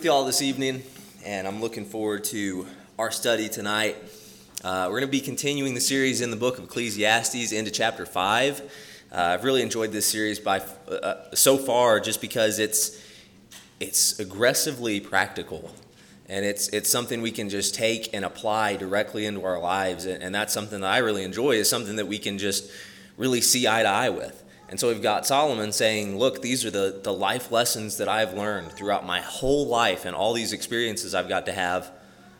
You all this evening, and I'm looking forward to our study tonight. We're going to be continuing the series in the book of Ecclesiastes into chapter 5. I've really enjoyed this series so far just because it's aggressively practical, and it's something we can just take and apply directly into our lives, and that's something that I really enjoy, is something that we can just really see eye to eye with. And so we've got Solomon saying, look, these are the life lessons that I've learned throughout my whole life and all these experiences I've got to have.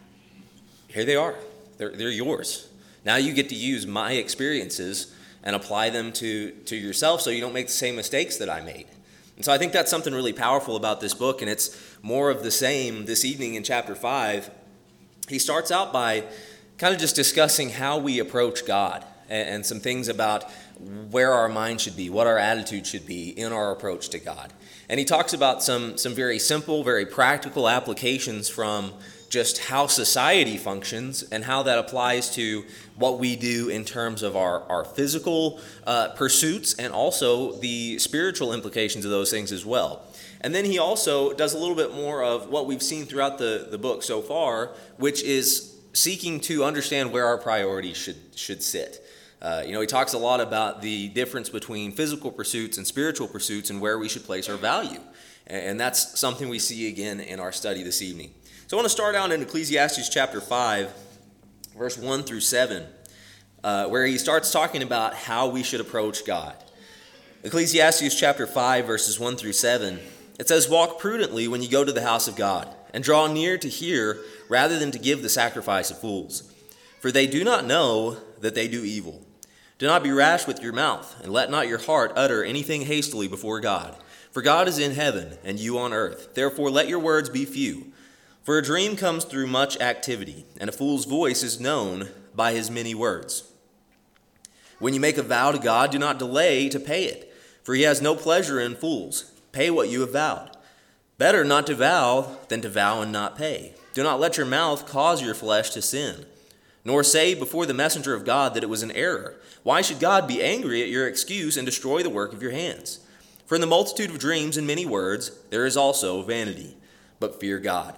Here they are. They're yours. Now you get to use my experiences and apply them to yourself so you don't make the same mistakes that I made. And so I think that's something really powerful about this book, and it's more of the same this evening in chapter 5. He starts out by kind of just discussing how we approach God and some things about where our mind should be, what our attitude should be in our approach to God. And he talks about some very simple, very practical applications from just how society functions and how that applies to what we do in terms of our physical pursuits and also the spiritual implications of those things as well. And then he also does a little bit more of what we've seen throughout the book so far, which is seeking to understand where our priorities should sit. He talks a lot about the difference between physical pursuits and spiritual pursuits and where we should place our value. And that's something we see again in our study this evening. So I want to start out in Ecclesiastes chapter 5, verse 1 through 7, where he starts talking about how we should approach God. Ecclesiastes chapter 5, verses 1 through 7, it says, "Walk prudently when you go to the house of God, and draw near to hear rather than to give the sacrifice of fools. For they do not know that they do evil. Do not be rash with your mouth, and let not your heart utter anything hastily before God. For God is in heaven, and you on earth. Therefore let your words be few. For a dream comes through much activity, and a fool's voice is known by his many words. When you make a vow to God, do not delay to pay it, for he has no pleasure in fools. Pay what you have vowed. Better not to vow than to vow and not pay. Do not let your mouth cause your flesh to sin, nor say before the messenger of God that it was an error. Why should God be angry at your excuse and destroy the work of your hands? For in the multitude of dreams and many words there is also vanity, but fear God."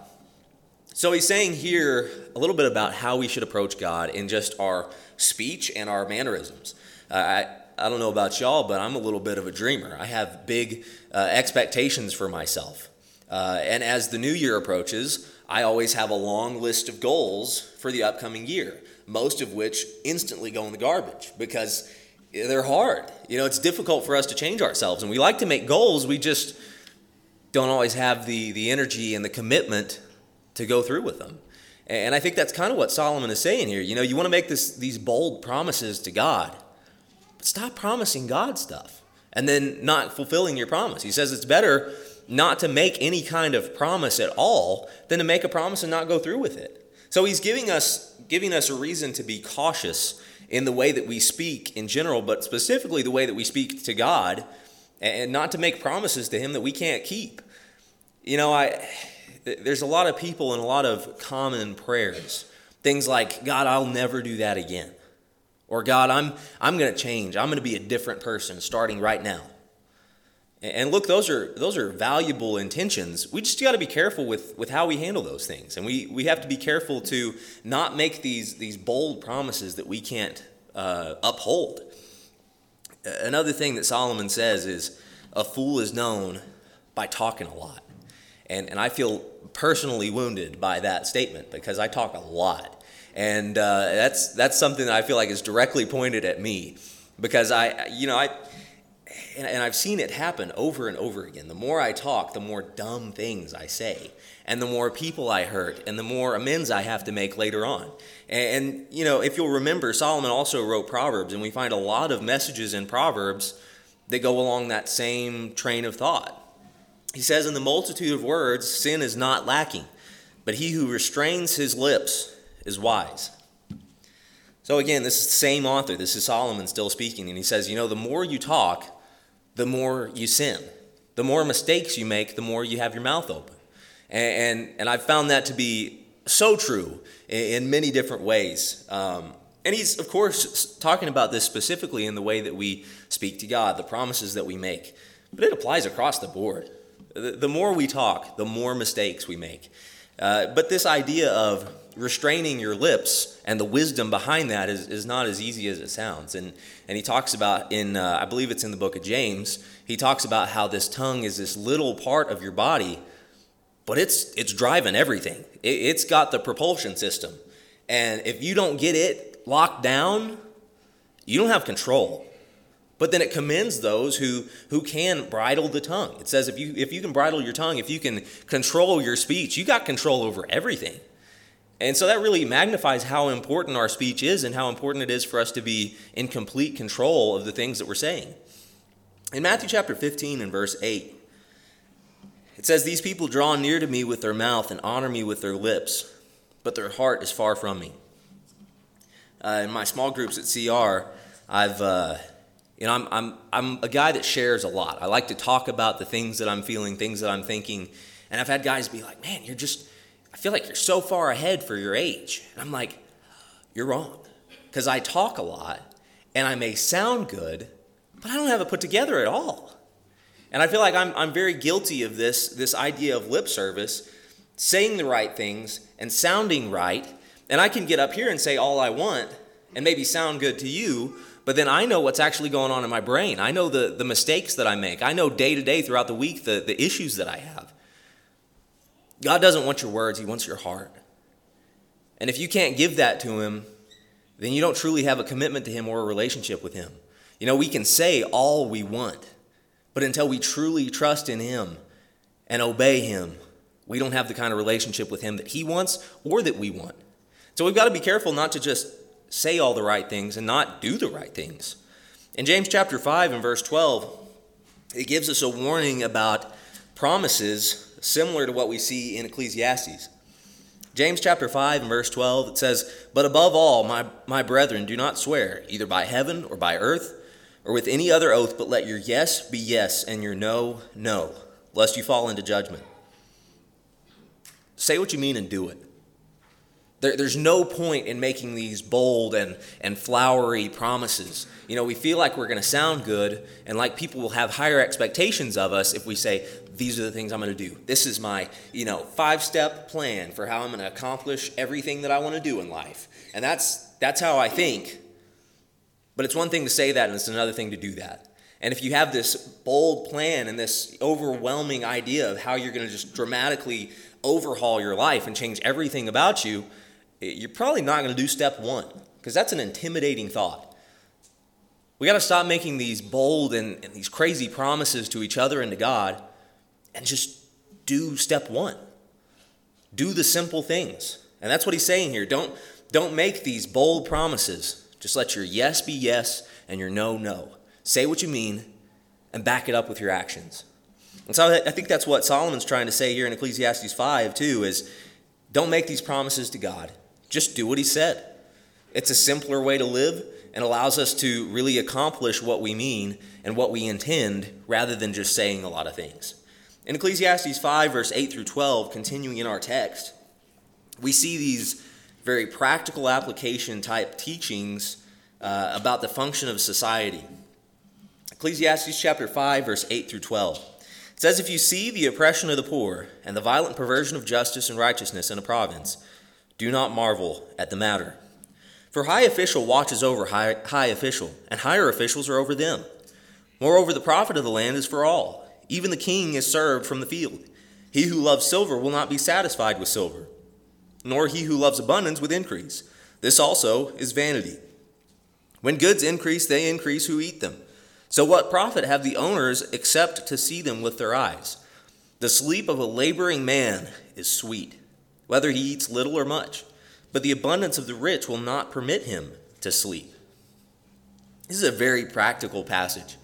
So he's saying here a little bit about how we should approach God in just our speech and our mannerisms. I don't know about y'all, but I'm a little bit of a dreamer. I have big expectations for myself. And as the new year approaches, I always have a long list of goals for the upcoming year, most of which instantly go in the garbage because they're hard. It's difficult for us to change ourselves, and we like to make goals. We just don't always have the energy and the commitment to go through with them. And I think that's kind of what Solomon is saying here. You want to make these bold promises to God, but stop promising God stuff and then not fulfilling your promise. He says it's better not to make any kind of promise at all than to make a promise and not go through with it. So he's giving us a reason to be cautious in the way that we speak in general, but specifically the way that we speak to God, and not to make promises to him that we can't keep. There's a lot of people and a lot of common prayers. Things like, "God, I'll never do that again." Or, "God, I'm going to change. I'm going to be a different person starting right now." And look, those are valuable intentions. We just got to be careful with how we handle those things. And we have to be careful to not make these bold promises that we can't uphold. Another thing that Solomon says is a fool is known by talking a lot. And I feel personally wounded by that statement because I talk a lot. And that's something that I feel like is directly pointed at me because And I've seen it happen over and over again. The more I talk, the more dumb things I say. And the more people I hurt, and the more amends I have to make later on. And if you'll remember, Solomon also wrote Proverbs, and we find a lot of messages in Proverbs that go along that same train of thought. He says, "In the multitude of words, sin is not lacking, but he who restrains his lips is wise." So again, this is the same author. This is Solomon still speaking, and he says, the more you talk, the more you sin. The more mistakes you make, the more you have your mouth open. And I've found that to be so true in many different ways. And he's, of course, talking about this specifically in the way that we speak to God, the promises that we make. But it applies across the board. The more we talk, the more mistakes we make. But this idea of restraining your lips and the wisdom behind that is not as easy as it sounds. And he talks about I believe it's in the book of James, he talks about how this tongue is this little part of your body, but it's driving everything. It's got the propulsion system. And if you don't get it locked down, you don't have control. But then it commends those who can bridle the tongue. It says if you can bridle your tongue, if you can control your speech, you got control over everything. And so that really magnifies how important our speech is and how important it is for us to be in complete control of the things that we're saying. In Matthew chapter 15 and verse 8, it says, "These people draw near to me with their mouth and honor me with their lips, but their heart is far from me." In my small groups at CR, I'm a guy that shares a lot. I like to talk about the things that I'm feeling, things that I'm thinking. And I've had guys be like, "Man, I feel like you're so far ahead for your age." And I'm like, "You're wrong." Because I talk a lot and I may sound good, but I don't have it put together at all. And I feel like I'm very guilty of this idea of lip service, saying the right things and sounding right. And I can get up here and say all I want and maybe sound good to you, but then I know what's actually going on in my brain. I know the mistakes that I make. I know day to day throughout the week the issues that I have. God doesn't want your words, he wants your heart. And if you can't give that to him, then you don't truly have a commitment to him or a relationship with him. You know, we can say all we want, but until we truly trust in him and obey him, we don't have the kind of relationship with him that he wants or that we want. So we've got to be careful not to just say all the right things and not do the right things. In James chapter 5 and verse 12, it gives us a warning about promises similar to what we see in Ecclesiastes. James chapter 5 and verse 12, it says, "But above all, my brethren, do not swear, either by heaven or by earth, or with any other oath, but let your yes be yes and your no, no, lest you fall into judgment." Say what you mean and do it. There's no point in making these bold and flowery promises. You know, we feel like we're going to sound good and like people will have higher expectations of us if we say, these are the things I'm going to do. This is my, 5-step plan for how I'm going to accomplish everything that I want to do in life. And that's how I think. But it's one thing to say that and it's another thing to do that. And if you have this bold plan and this overwhelming idea of how you're going to just dramatically overhaul your life and change everything about you, you're probably not going to do step one, because that's an intimidating thought. We got to stop making these bold and these crazy promises to each other and to God and just do step one. Do the simple things. And that's what he's saying here. Don't make these bold promises. Just let your yes be yes and your no, no. Say what you mean and back it up with your actions. And so I think that's what Solomon's trying to say here in Ecclesiastes 5 too, is don't make these promises to God. Just do what he said. It's a simpler way to live and allows us to really accomplish what we mean and what we intend rather than just saying a lot of things. In Ecclesiastes 5, verse 8 through 12, continuing in our text, we see these very practical application type teachings about the function of society. Ecclesiastes chapter 5, verse 8 through 12. It says, "If you see the oppression of the poor and the violent perversion of justice and righteousness in a province, do not marvel at the matter. For high official watches over high official, and higher officials are over them. Moreover, the profit of the land is for all. Even the king is served from the field. He who loves silver will not be satisfied with silver, nor he who loves abundance with increase. This also is vanity. When goods increase, they increase who eat them. So what profit have the owners except to see them with their eyes? The sleep of a laboring man is sweet, whether he eats little or much, but the abundance of the rich will not permit him to sleep." This is a very practical passage.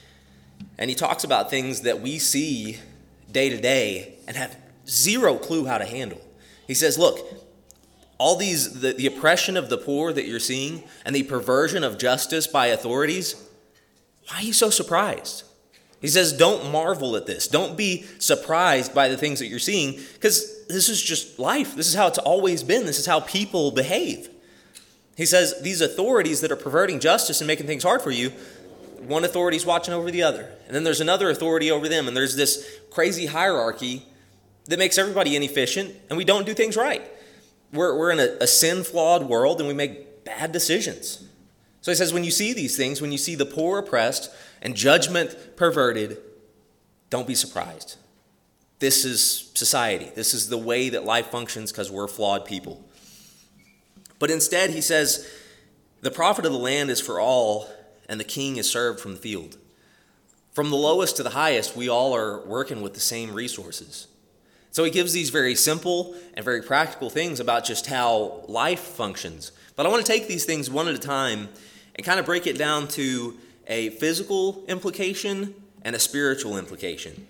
And he talks about things that we see day to day and have zero clue how to handle. He says, look, all these, the oppression of the poor that you're seeing and the perversion of justice by authorities, why are you so surprised? He says, don't marvel at this. Don't be surprised by the things that you're seeing, because this is just life. This is how it's always been. This is how people behave. He says, these authorities that are perverting justice and making things hard for you, one authority's watching over the other. And then there's another authority over them. And there's this crazy hierarchy that makes everybody inefficient, and we don't do things right. We're in a sin-flawed world, and we make bad decisions. So he says, when you see these things, when you see the poor oppressed and judgment perverted, don't be surprised. This is society. This is the way that life functions because we're flawed people. But instead, he says, the profit of the land is for all, and the king is served from the field. From the lowest to the highest, we all are working with the same resources. So he gives these very simple and very practical things about just how life functions. But I want to take these things one at a time and kind of break it down to a physical implication and a spiritual implication.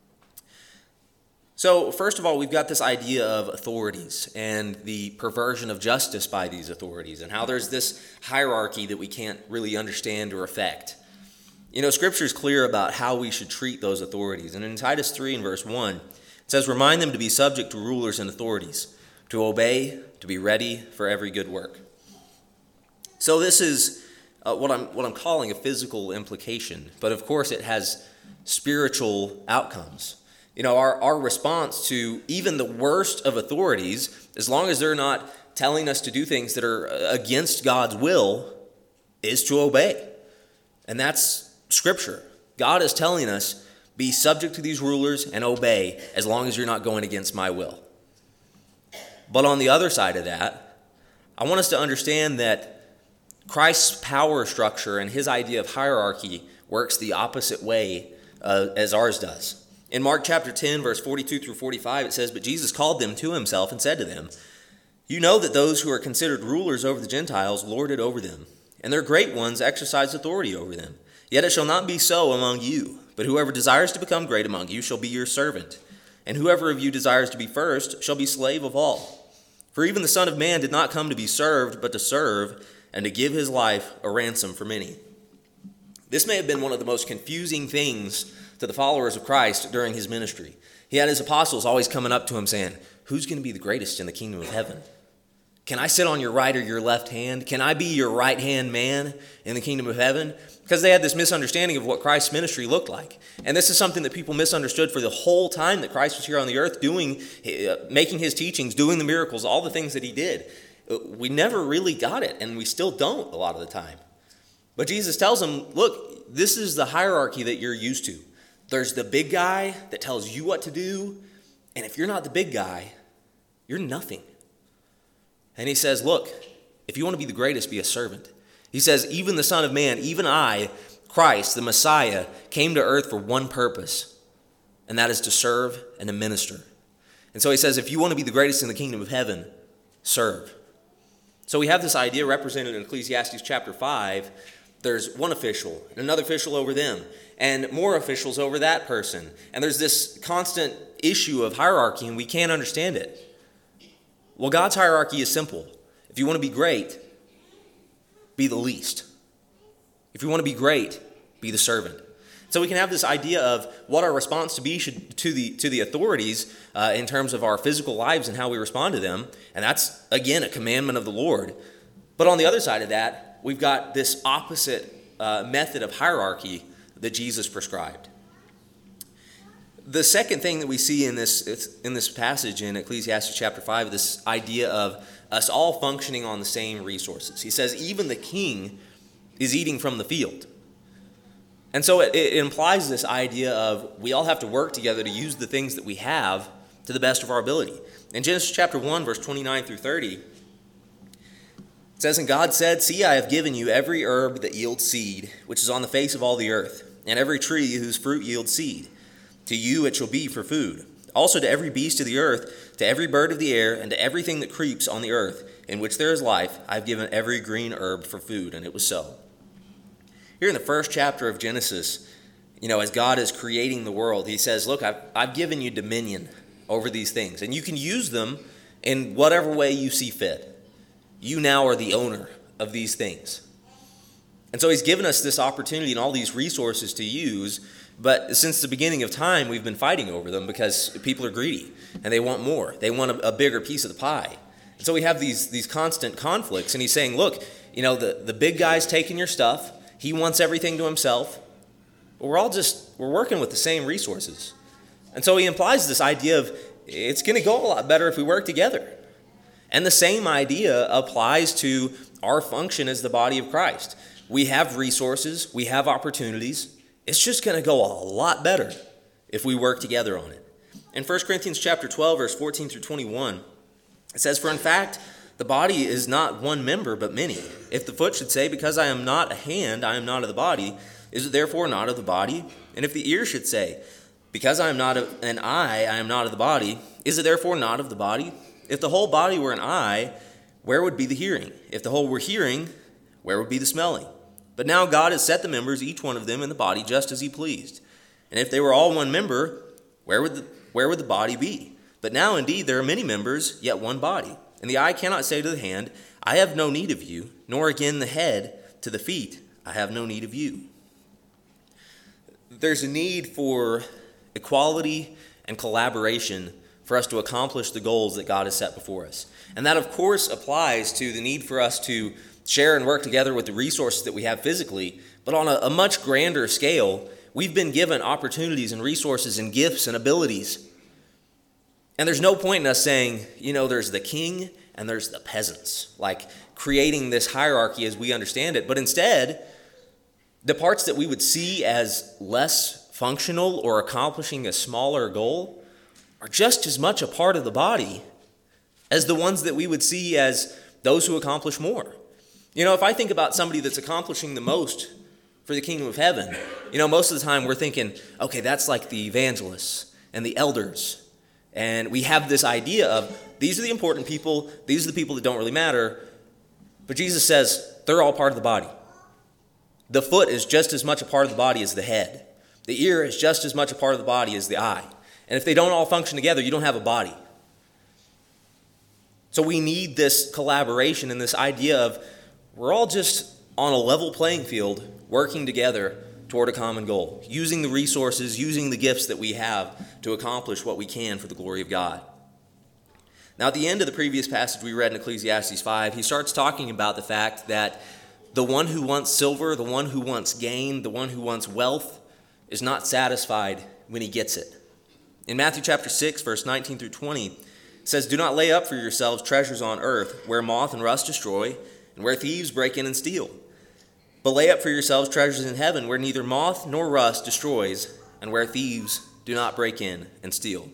So first of all, we've got this idea of authorities and the perversion of justice by these authorities and how there's this hierarchy that we can't really understand or affect. You know, Scripture is clear about how we should treat those authorities. And in Titus 3 and verse 1, it says, remind them to be subject to rulers and authorities, to obey, to be ready for every good work. So this is what I'm calling a physical implication, but of course it has spiritual outcomes. You know, our response to even the worst of authorities, as long as they're not telling us to do things that are against God's will, is to obey. And that's Scripture. God is telling us, be subject to these rulers and obey as long as you're not going against my will. But on the other side of that, I want us to understand that Christ's power structure and his idea of hierarchy works the opposite way as ours does. In Mark chapter 10, verse 42 through 45, it says, but Jesus called them to himself and said to them, you know that those who are considered rulers over the Gentiles lord it over them, and their great ones exercise authority over them. Yet it shall not be so among you, but whoever desires to become great among you shall be your servant, and whoever of you desires to be first shall be slave of all. For even the Son of Man did not come to be served, but to serve, and to give his life a ransom for many. This may have been one of the most confusing things to the followers of Christ during his ministry. He had his apostles always coming up to him saying, who's going to be the greatest in the kingdom of heaven? Can I sit on your right or your left hand? Can I be your right-hand man in the kingdom of heaven? Because they had this misunderstanding of what Christ's ministry looked like. And this is something that people misunderstood for the whole time that Christ was here on the earth, making his teachings, doing the miracles, all the things that he did. We never really got it, and we still don't a lot of the time. But Jesus tells them, look, this is the hierarchy that you're used to. There's the big guy that tells you what to do, and if you're not the big guy, you're nothing. And he says, look, if you want to be the greatest, be a servant. He says, even the Son of Man, even I, Christ, the Messiah, came to earth for one purpose, and that is to serve and to minister. And so he says, if you want to be the greatest in the kingdom of heaven, serve. So we have this idea represented in Ecclesiastes chapter 5. There's one official and another official over them, and more officials over that person. And there's this constant issue of hierarchy, and we can't understand it. Well, God's hierarchy is simple. If you want to be great, be the least. If you want to be great, be the servant. So we can have this idea of what our response to the authorities in terms of our physical lives and how we respond to them. And that's, again, a commandment of the Lord. But on the other side of that, we've got this opposite method of hierarchy that Jesus prescribed. The second thing that we see in this passage in Ecclesiastes chapter 5, this idea of us all functioning on the same resources. He says even the king is eating from the field. And so it implies this idea of we all have to work together to use the things that we have to the best of our ability. In Genesis chapter 1, verse 29 through 30, it says, and God said, see, I have given you every herb that yields seed, which is on the face of all the earth, and every tree whose fruit yields seed. To you it shall be for food. Also to every beast of the earth, to every bird of the air, and to everything that creeps on the earth, in which there is life, I have given every green herb for food. And it was so. Here in the first chapter of Genesis, as God is creating the world, he says, look, I've given you dominion over these things, and you can use them in whatever way you see fit. You now are the owner of these things. And so he's given us this opportunity and all these resources to use. But since the beginning of time, we've been fighting over them because people are greedy and they want more. They want a bigger piece of the pie. And so we have these constant conflicts. And he's saying, look, the big guy's taking your stuff. He wants everything to himself. But we're working with the same resources. And so he implies this idea of it's going to go a lot better if we work together. And the same idea applies to our function as the body of Christ. We have resources, we have opportunities. It's just going to go a lot better if we work together on it. In 1 Corinthians chapter 12, verse 14 through 21, it says, "For in fact, the body is not one member, but many. If the foot should say, because I am not a hand, I am not of the body, is it therefore not of the body? And if the ear should say, because I am not an eye, I am not of the body, is it therefore not of the body? If the whole body were an eye, where would be the hearing? If the whole were hearing, where would be the smelling? But now God has set the members, each one of them, in the body just as he pleased. And if they were all one member, where would the body be? But now indeed there are many members, yet one body. And the eye cannot say to the hand, I have no need of you, nor again the head to the feet, I have no need of you." There's a need for equality and collaboration for us to accomplish the goals that God has set before us. And that, of course, applies to the need for us to share and work together with the resources that we have physically, but on a much grander scale, we've been given opportunities and resources and gifts and abilities. And there's no point in us saying, there's the king and there's the peasants, like creating this hierarchy as we understand it. But instead, the parts that we would see as less functional or accomplishing a smaller goal are just as much a part of the body as the ones that we would see as those who accomplish more. If I think about somebody that's accomplishing the most for the kingdom of heaven, most of the time we're thinking, okay, that's like the evangelists and the elders. And we have this idea of these are the important people, these are the people that don't really matter. But Jesus says they're all part of the body. The foot is just as much a part of the body as the head. The ear is just as much a part of the body as the eye. And if they don't all function together, you don't have a body. So we need this collaboration and this idea of we're all just on a level playing field working together toward a common goal, using the resources, using the gifts that we have to accomplish what we can for the glory of God. Now, at the end of the previous passage we read in Ecclesiastes 5, he starts talking about the fact that the one who wants silver, the one who wants gain, the one who wants wealth is not satisfied when he gets it. In Matthew chapter 6, verse 19 through 20, it says, "Do not lay up for yourselves treasures on earth, where moth and rust destroy, and where thieves break in and steal. But lay up for yourselves treasures in heaven, where neither moth nor rust destroys, and where thieves do not break in and steal."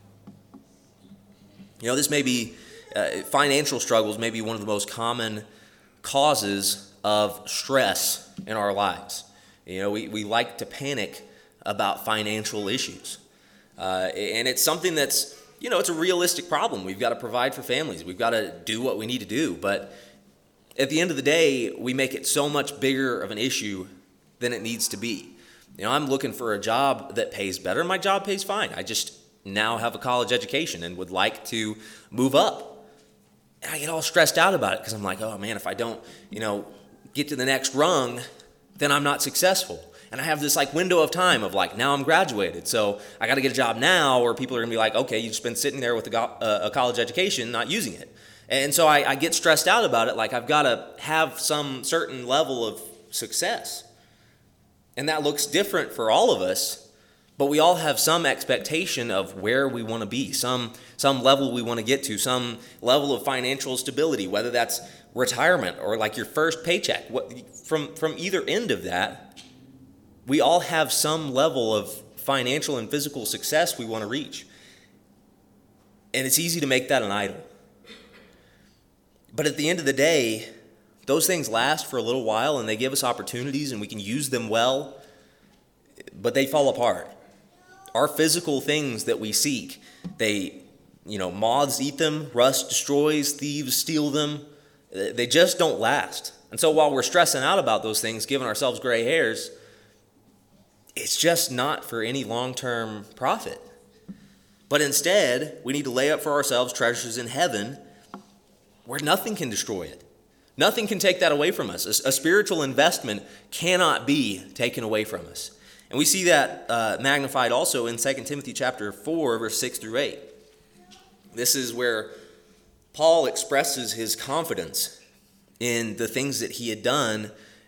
This may be, financial struggles may be one of the most common causes of stress in our lives. We like to panic about financial issues. And it's something that's, it's a realistic problem. We've got to provide for families. We've got to do what we need to do. But at the end of the day, we make it so much bigger of an issue than it needs to be. I'm looking for a job that pays better. My job pays fine. I just now have a college education and would like to move up. And I get all stressed out about it because I'm like, oh man, if I don't, get to the next rung, then I'm not successful. And I have this window of time of now I'm graduated, so I got to get a job now, or people are going to be like, okay, you've just been sitting there with a college education, not using it. And so I get stressed out about it, I've got to have some certain level of success. And that looks different for all of us, but we all have some expectation of where we want to be, some level we want to get to, some level of financial stability, whether that's retirement or your first paycheck. From either end of that, we all have some level of financial and physical success we want to reach. And it's easy to make that an idol. But at the end of the day, those things last for a little while and they give us opportunities and we can use them well, but they fall apart. Our physical things that we seek, moths eat them, rust destroys, thieves steal them. They just don't last. And so while we're stressing out about those things, giving ourselves gray hairs, it's just not for any long-term profit. But instead, we need to lay up for ourselves treasures in heaven where nothing can destroy it. Nothing can take that away from us. A spiritual investment cannot be taken away from us. And we see that magnified also in 2 Timothy chapter 4, verse 6 through 8. This is where Paul expresses his confidence in the things that he had done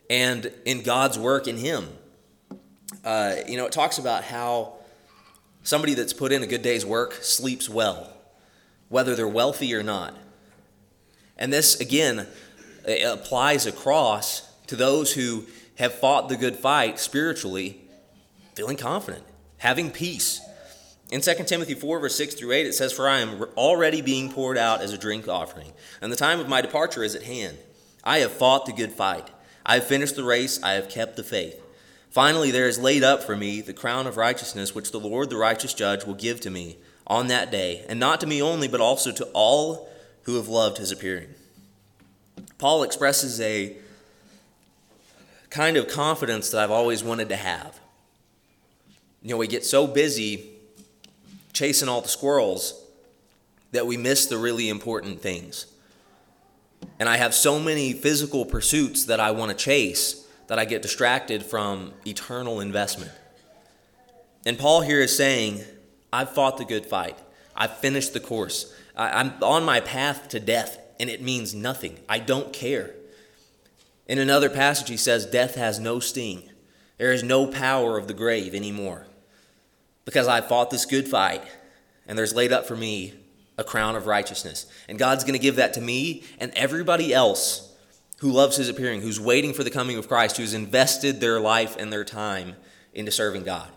and in God's work in him. It talks about how somebody that's put in a good day's work sleeps well, whether they're wealthy or not. And this, again, applies across to those who have fought the good fight spiritually, feeling confident, having peace. In 2 Timothy 4, verse 6 through 8, it says, "For I am already being poured out as a drink offering, and the time of my departure is at hand. I have fought the good fight. I have finished the race. I have kept the faith. Finally, there is laid up for me the crown of righteousness, which the Lord, the righteous judge, will give to me on that day, and not to me only, but also to all who have loved his appearing." Paul expresses a kind of confidence that I've always wanted to have. We get so busy chasing all the squirrels that we miss the really important things. And I have so many physical pursuits that I want to chase that I get distracted from eternal investment. And Paul here is saying, I've fought the good fight. I've finished the course. I'm on my path to death, and it means nothing. I don't care. In another passage, he says, death has no sting. There is no power of the grave anymore, because I fought this good fight, and there's laid up for me a crown of righteousness. And God's going to give that to me and everybody else who loves his appearing, who's waiting for the coming of Christ, who's invested their life and their time into serving God.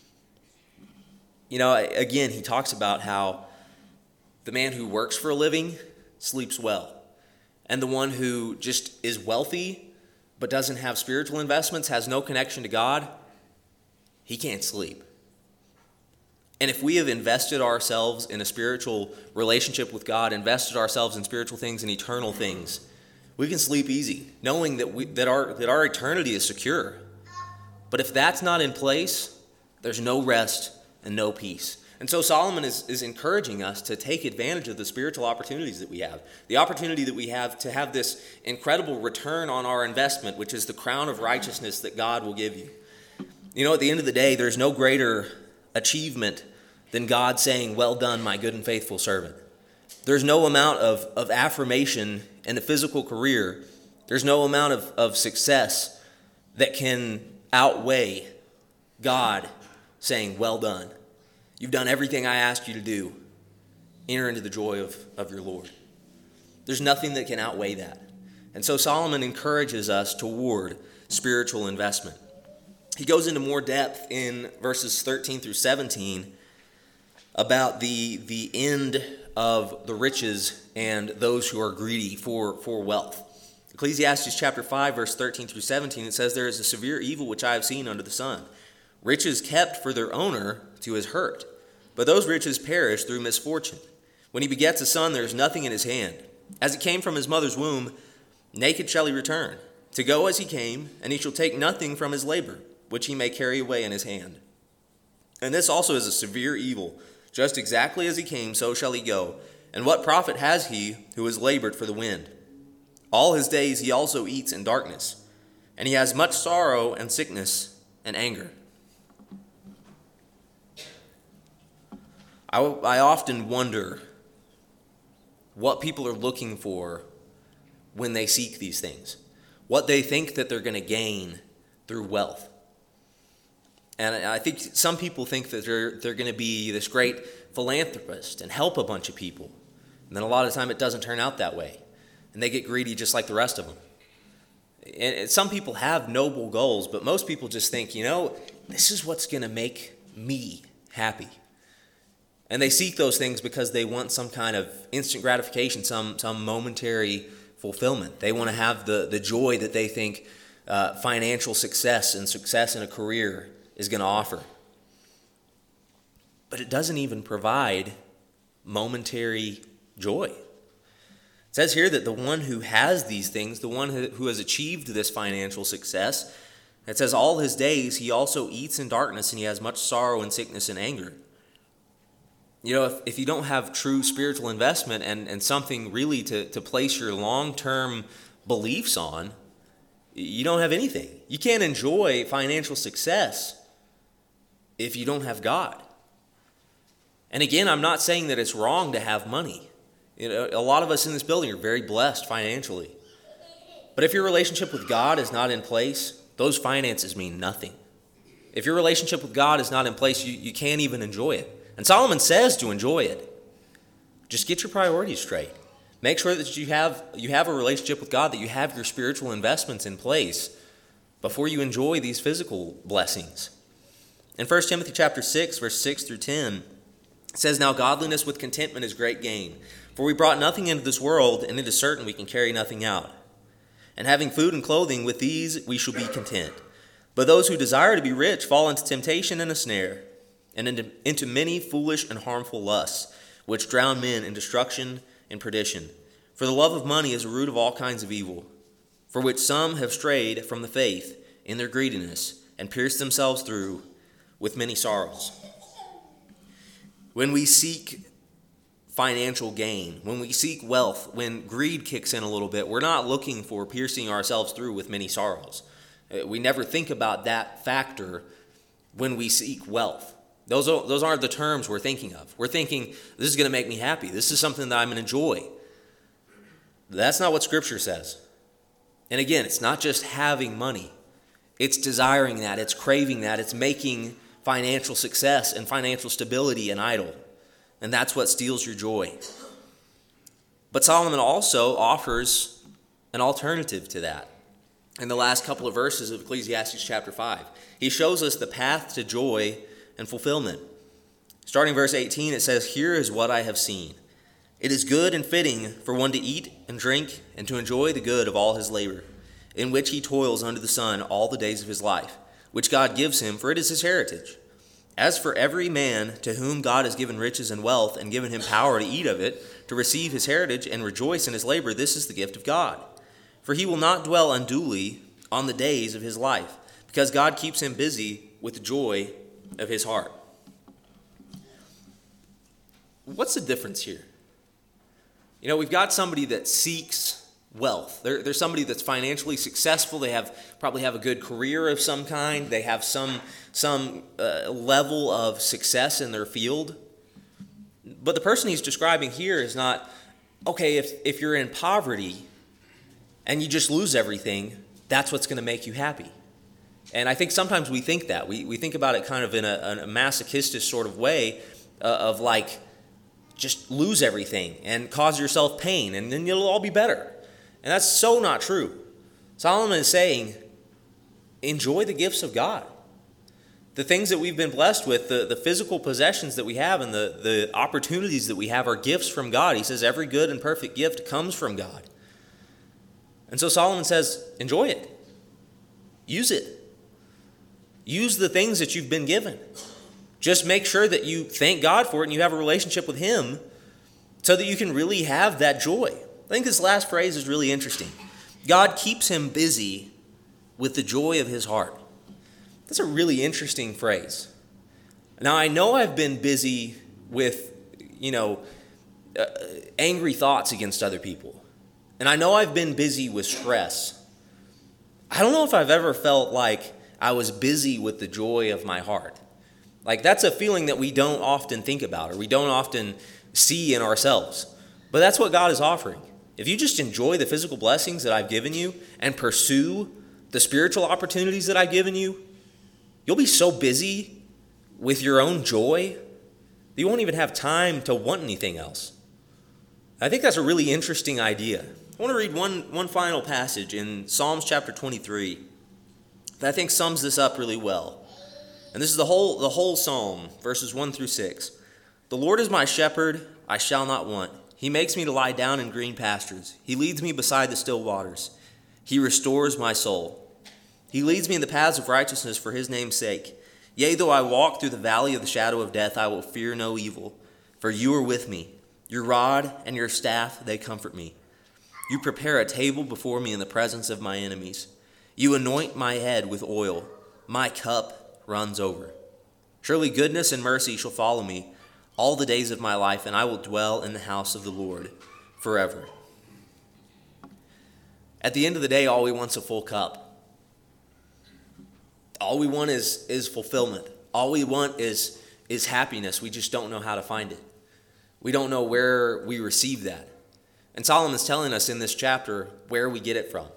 Again, he talks about how the man who works for a living sleeps well, and the one who just is wealthy but doesn't have spiritual investments, has no connection to God, he can't sleep. And if we have invested ourselves in a spiritual relationship with God, invested ourselves in spiritual things and eternal things, we can sleep easy, knowing that our eternity is secure. But if that's not in place, there's no rest and no peace. And so Solomon is encouraging us to take advantage of the spiritual opportunities that we have. The opportunity that we have to have this incredible return on our investment, which is the crown of righteousness that God will give you. At the end of the day, there's no greater achievement than God saying, "Well done, my good and faithful servant." There's no amount of affirmation in a physical career. There's no amount of success that can outweigh God saying, "Well done. You've done everything I asked you to do. Enter into the joy of your Lord." There's nothing that can outweigh that. And so Solomon encourages us toward spiritual investment. He goes into more depth in verses 13 through 17 about the end of the riches and those who are greedy for wealth. Ecclesiastes chapter 5, verse 13 through 17, it says, "There is a severe evil which I have seen under the sun. Riches kept for their owner to his hurt, but those riches perish through misfortune. When he begets a son, there is nothing in his hand. As he came from his mother's womb, naked shall he return, to go as he came, and he shall take nothing from his labor, which he may carry away in his hand. And this also is a severe evil. Just exactly as he came, so shall he go. And what profit has he who has labored for the wind? All his days he also eats in darkness, and he has much sorrow and sickness and anger." I often wonder what people are looking for when they seek these things, what they think that they're going to gain through wealth. And I think some people think that they're going to be this great philanthropist and help a bunch of people. And then a lot of the time it doesn't turn out that way. And they get greedy just like the rest of them. And some people have noble goals, but most people just think, this is what's going to make me happy. And they seek those things because they want some kind of instant gratification, some momentary fulfillment. They want to have the joy that they think financial success and success in a career is going to offer. But it doesn't even provide momentary joy. It says here that the one who has these things, the one who has achieved this financial success, it says all his days he also eats in darkness, and he has much sorrow and sickness and anger. If you don't have true spiritual investment and something really to place your long-term beliefs on, you don't have anything. You can't enjoy financial success if you don't have God. And again, I'm not saying that it's wrong to have money. A lot of us in this building are very blessed financially. But if your relationship with God is not in place, those finances mean nothing. If your relationship with God is not in place, you can't even enjoy it. And Solomon says to enjoy it. Just get your priorities straight. Make sure that you have a relationship with God, that you have your spiritual investments in place before you enjoy these physical blessings. In 1 Timothy chapter 6, verse 6 through 10, it says, "Now godliness with contentment is great gain. For we brought nothing into this world, and it is certain we can carry nothing out. And having food and clothing, with these we shall be content. But those who desire to be rich fall into temptation and a snare, and into many foolish and harmful lusts, which drown men in destruction and perdition. For the love of money is a root of all kinds of evil, for which some have strayed from the faith in their greediness, and pierced themselves through with many sorrows." When we seek financial gain, when we seek wealth, when greed kicks in a little bit, we're not looking for piercing ourselves through with many sorrows. We never think about that factor when we seek wealth. Those aren't the terms we're thinking of. We're thinking, this is going to make me happy. This is something that I'm going to enjoy. That's not what Scripture says. And again, it's not just having money. It's desiring that. It's craving that. It's making financial success and financial stability an idol. And that's what steals your joy. But Solomon also offers an alternative to that. In the last couple of verses of Ecclesiastes chapter 5, he shows us the path to joy and fulfillment. Starting verse 18, it says, "Here is what I have seen. It is good and fitting for one to eat and drink and to enjoy the good of all his labor, in which he toils under the sun all the days of his life, which God gives him, for it is his heritage. As for every man to whom God has given riches and wealth and given him power to eat of it, to receive his heritage and rejoice in his labor, this is the gift of God. For he will not dwell unduly on the days of his life, because God keeps him busy with the joy of his heart." What's the difference here? You know, we've got somebody that seeks wealth. They're somebody that's financially successful. They probably have a good career of some kind. They have some level of success in their field. But the person he's describing here is not, okay, if you're in poverty and you just lose everything, that's what's going to make you happy. And I think sometimes we think that. We think about it kind of in a masochistic sort of way of like, just lose everything and cause yourself pain and then it'll all be better. And that's so not true. Solomon is saying, enjoy the gifts of God. The things that we've been blessed with, the physical possessions that we have and the opportunities that we have are gifts from God. He says every good and perfect gift comes from God. And so Solomon says, enjoy it. Use it. Use the things that you've been given. Just make sure that you thank God for it and you have a relationship with Him so that you can really have that joy. I think this last phrase is really interesting. God keeps him busy with the joy of his heart. That's a really interesting phrase. Now, I know I've been busy with, angry thoughts against other people. And I know I've been busy with stress. I don't know if I've ever felt like I was busy with the joy of my heart. Like, that's a feeling that we don't often think about or we don't often see in ourselves. But that's what God is offering. If you just enjoy the physical blessings that I've given you and pursue the spiritual opportunities that I've given you, you'll be so busy with your own joy that you won't even have time to want anything else. I think that's a really interesting idea. I want to read one final passage in Psalms chapter 23 that I think sums this up really well. And this is the whole psalm, verses 1 through 6. "The Lord is my shepherd, I shall not want. He makes me to lie down in green pastures. He leads me beside the still waters. He restores my soul. He leads me in the paths of righteousness for his name's sake. Yea, though I walk through the valley of the shadow of death, I will fear no evil, for you are with me. Your rod and your staff, they comfort me. You prepare a table before me in the presence of my enemies. You anoint my head with oil. My cup runs over. Surely goodness and mercy shall follow me all the days of my life, and I will dwell in the house of the Lord forever." At the end of the day, all we want is a full cup. All we want is fulfillment. All we want is happiness. We just don't know how to find it. We don't know where we receive that. And Solomon's telling us in this chapter where we get it from.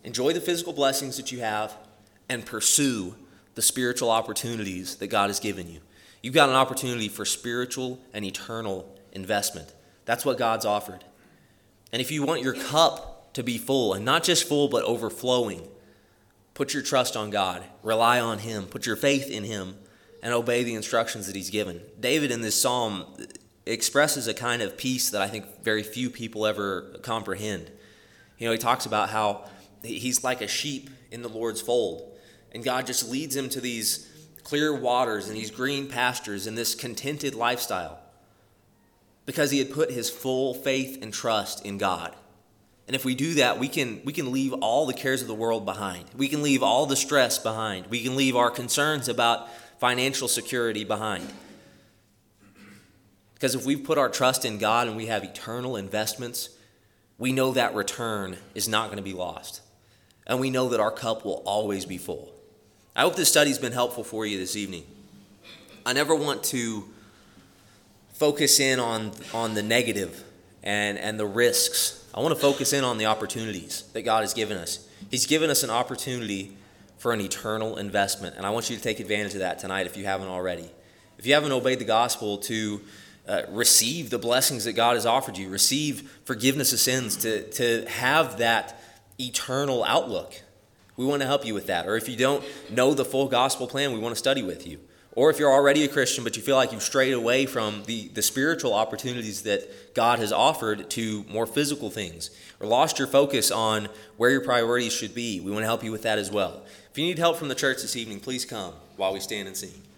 enjoy the physical blessings that you have, and pursue the spiritual opportunities that God has given you. You've got an opportunity for spiritual and eternal investment. That's what God's offered. And if you want your cup to be full, and not just full but overflowing, put your trust on God, rely on Him, put your faith in Him, and obey the instructions that He's given. David in this psalm expresses a kind of peace that I think very few people ever comprehend. He talks about how he's like a sheep in the Lord's fold, and God just leads him to these clear waters and these green pastures and this contented lifestyle because he had put his full faith and trust in God. And if we do that, we can leave all the cares of the world behind. We can leave all the stress behind. We can leave our concerns about financial security behind. Because if we've put our trust in God and we have eternal investments, we know that return is not going to be lost. And we know that our cup will always be full. I hope this study's been helpful for you this evening. I never want to focus in on the negative and the risks. I want to focus in on the opportunities that God has given us. He's given us an opportunity for an eternal investment, and I want you to take advantage of that tonight if you haven't already. If you haven't obeyed the gospel to receive the blessings that God has offered you, receive forgiveness of sins, to have that eternal outlook, we want to help you with that. Or if you don't know the full gospel plan, we want to study with you. Or if you're already a Christian but you feel like you've strayed away from the spiritual opportunities that God has offered to more physical things, or lost your focus on where your priorities should be, we want to help you with that as well. If you need help from the church this evening, please come while we stand and sing.